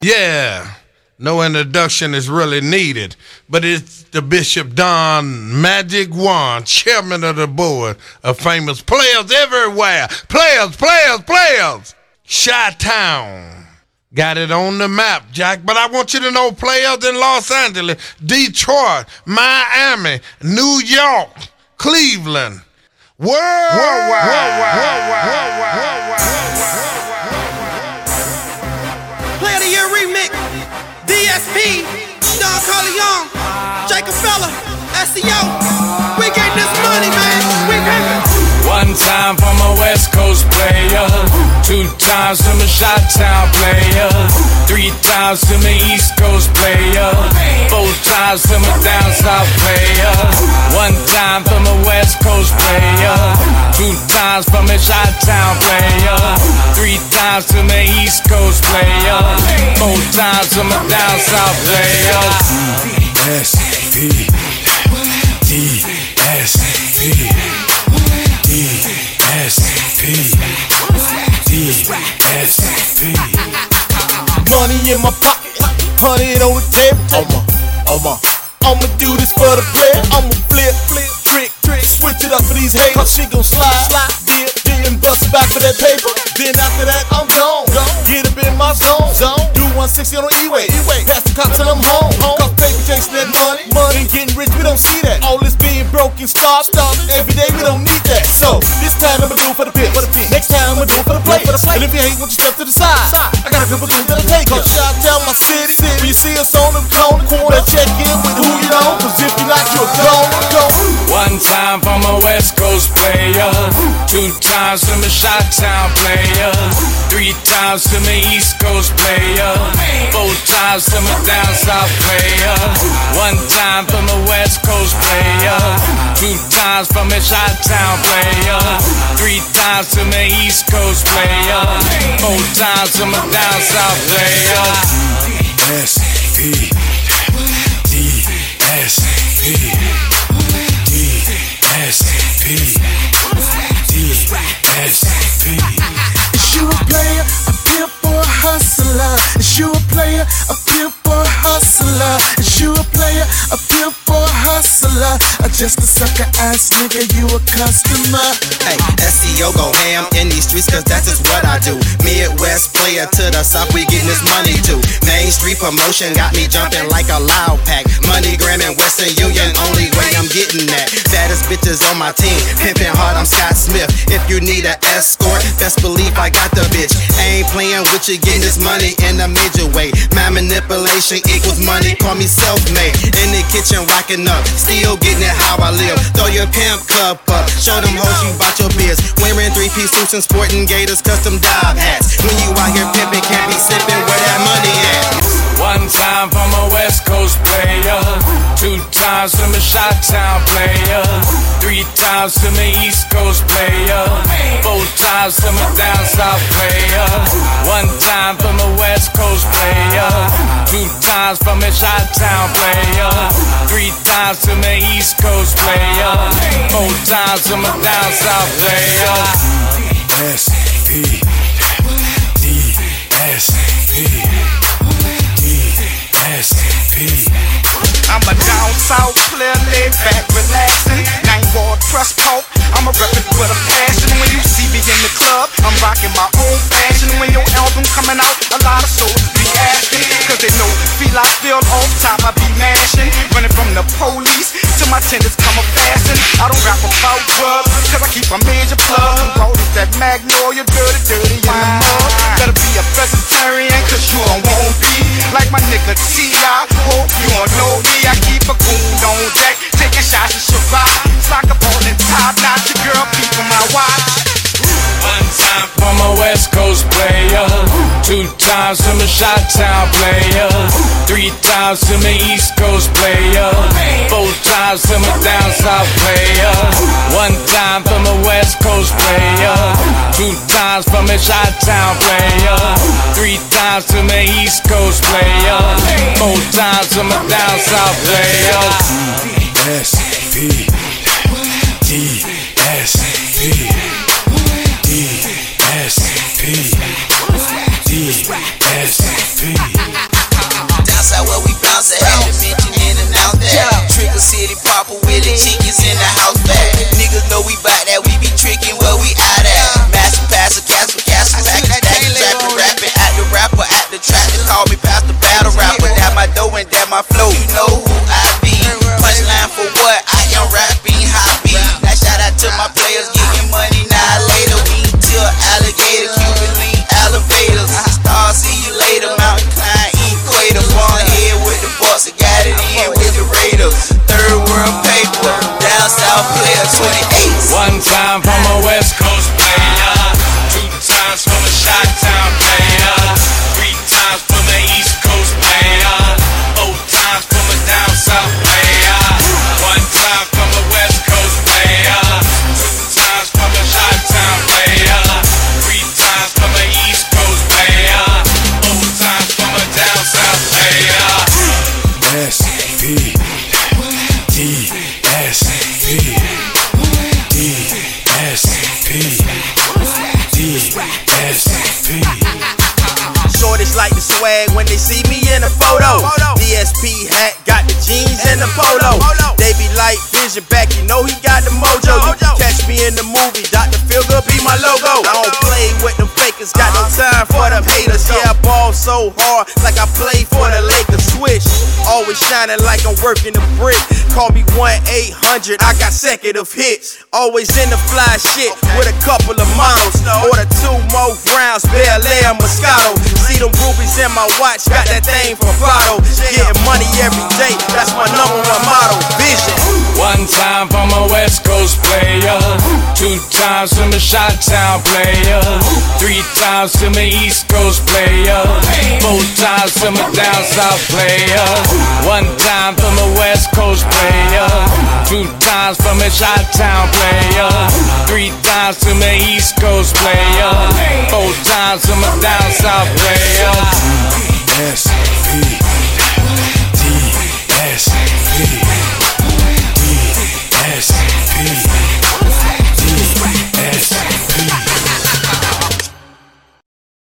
Yeah, no introduction is really needed, but it's the Bishop Don Magic Wand, chairman of the board of famous players everywhere. Players. Chi-Town. Got it on the map, Jack, but I want you to know players in Los Angeles, Detroit, Miami, New York, Cleveland. Worldwide. Player of the Year remix, DSP, Don Corleone, Jacob Fella, SEO. We getting this money, man. We getting. One time from a West Coast player, 2 times from a Chi-Town player, 3 times from an East Coast player, 4 times from a down South player, 1 time from a West Coast player, 2 times from a Chi-Town player, 3 times from an East Coast player, 4 times from a down South player. DSP, DSP, DSP. Money in my pocket, 100 on the table. I'ma do this for the bread. I'ma flip, trick, switch it up for these haters. Cause she gon' slide, dip, and bust back for that paper. Then after that, I'm gone. Get up in my zone. Do 160 on the E-way. Pass the cop till I'm home. Cause paper chasing that money. Getting rich, we don't see that. All this being broken, stop. Every day, we don't need that. So, this time I'ma do it for the pitch. Next time I'ma do it for the players. And if you hate, won't you step to the side? I got a couple things that'll take you. Cause Chi-Town my city. When you see us on the corner, check in with who you know. Cause if you not, you're gone. 1 time from a West Coast player, 2 times from a Chi-Town player, 3 times from an East Coast player, 4 times from a down South player, 1 time from a West Coast player, 2 times from a Chi-Town player, 3 times from an East Coast player, 4 times from a down South player. DSP, DSP, DSP, DSP. Is you a player, a pimp or a hustler? Is you a player, a pimp or a hustler? Is you a player, a pimp or a hustler? Or just a sucker ass nigga, you a customer? Hey, SEO go ham in these streets cause that's just what I do. Midwest player to the south, we getting this money too. Main Street promotion got me jumping like a loud pack. MoneyGram and Western Union, only way I'm getting that. Baddest bitches on my team, pimping hard, I'm Scott Smith. If you need an escort, best believe I got the bitch. Ain't playing with you, getting this money in a major way. My manipulation equals money, call me self-made. In the kitchen rocking up, still getting it how I live. Throw your pimp cup up, show them hoes you bought your biz. Wearing 3-piece suits and sporting gators, custom dive hats. When you out here pimping, can't be sipping, where that money at? 1 time from a West Coast player, 2 times from a Chi-Town player, 3 times from an East Coast player, 4 times from a down South player, 1 time from a West Coast player, 2 times from a Chi-Town player, 3 times from an East Coast player, 4 times from a down South player. DSP, DSP, DSP. I'm a down south player, laid back, relaxing. 9 wall trust poke. I'm a reppin' with a passion. When you see me in the club, I'm rocking my own fashion. When your album coming out, a lot of souls be asking. Cause they know feel I feel off top, I be mashing. Running from the police till my tenders come a fasting. I don't rap about drugs, cause I keep a major plug. I'm is that Magnolia, dirty in the mud. Better be a vegetarian, cause you don't want be like my nigga T.I. Hope you don't know me. I keep a goon on deck, taking shots of Syrah. Sock up on the top notch, your girl peeping my watch. 1 time from a West Coast player, 2 times from a Chi-Town player, 3 times from an East Coast player, 4 times from a down South player, 1 time from a West Coast player, 2 times from a Chi-Town player, 3 times from an East Coast player, 4 times from a down South player. DSP, DSP, DSP, DSP. down south where we bounce. I had to mention in and out that. Trickle City proper with the chickens in the house back. Niggas know we bout that, we be tricking where we out at. Master passer, casper, package, stacking, trapping, rapping at the rapper, at the trap. They call me past the battle rapper. That my dough and that my flow. You know who I be. Punchline for what? I am rapping hobby. Now shout out to my players getting money now later. We till alligator, Cuban link, elevators. Star, see you later. Mountain climb, equator. One head with the boss, I got it in with the Raiders. Third world paper, down south player 28. One time from a West Coast player, two times from a Chi-Town player, three times from a East Coast player, four times from a down south player. One time from a West Coast player, two times from a Chi-Town player, three times from a East Coast player, four times from a down south player. SP DSP Shorties like the swag when they see me in a photo. DSP hat, got the jeans and the polo. They be like Vision back, you know he got the mojo. You can catch me in the movie, Dr. Feelgood be my logo. I don't play with them fakers, got no time for them haters. Yeah, I ball so hard, like I play for the Lakers. Switch, always shining like I'm working the brick. Call me 1-800, I got consecutive hits. Always in the fly shit with a couple of models. Order 2 more rounds, Bel Air Moscato. See them rubies in my watch, got that thing from Prado. Getting money every day, that's my #1 motto. Vision. One time from a West Coast player, two times from a Chi-Town player, three times from a East Coast player, four times from a down south player. One time from a West Coast player, two times from a Chi-Town player, three times from a East Coast player, four times from a down south player. SP